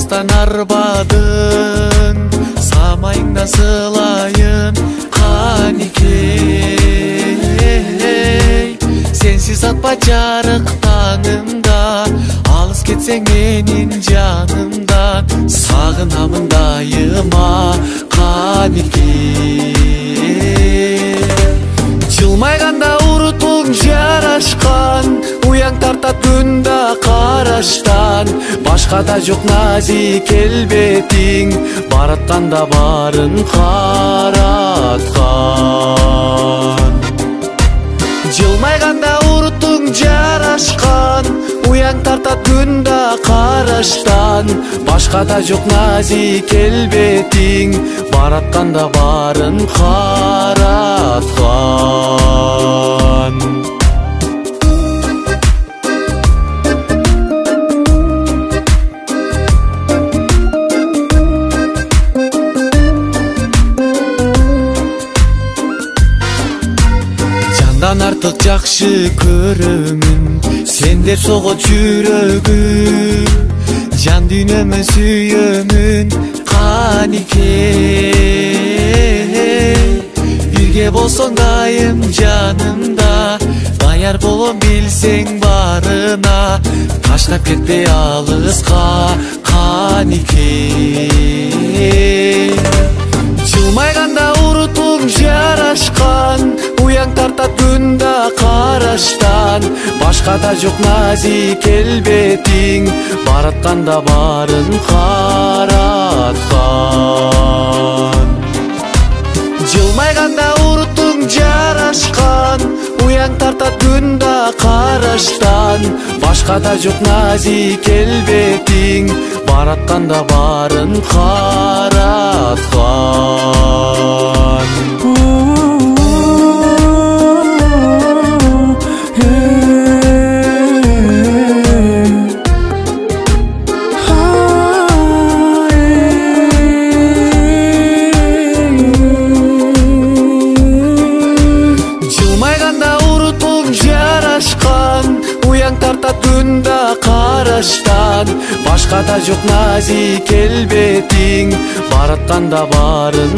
алыстан арбадың, самайыңда сылайын каникей. Сенсиз атпа жарык таңымда, алыс кетсең менин жанымдан, сагынамын дайыма каникей. Жылмайганда урутуң жарашкан, уяң тартат күндө караштан, башка да жок назик келбетиң, баратканда барын караткан. Жылмайганда урутуң жарашкан, уяң тартат күндө караштан, башка да жок назик келбетиң, баратканда барын караткан. Жандан артык жакшы көрөмүн, сендер согот жүрөгүм, жан дүйнөмө сүйөмүн каникей. Бирге болсоң дайым жанымда, даяр болом билсең барына, таштап кетпей алыска каникей. Жылмайганда урутуң жарашкан, уяң тартат күндө караштан, башка да жок назик келбетиң, баратканда барын караткан. Жылмайганда урутуң жарашкан, уяң тартат күндө караштан, башка да жок назик келбетиң, баратканда барын караткан. Жылмайганда урутуң жарашкан, уяң тартат күндө караштан, башка да жок назик келбетиң, баратканда барын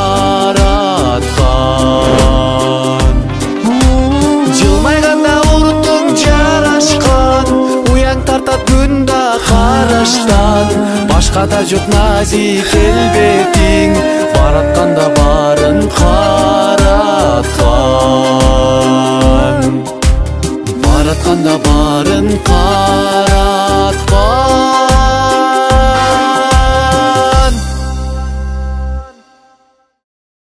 караткан. Жылмайганда урутуң жарашкан, уяң тартат күндө караштан, башка да жок назик келбетиң, баратканда барын караткан. Баратканда барын караткан.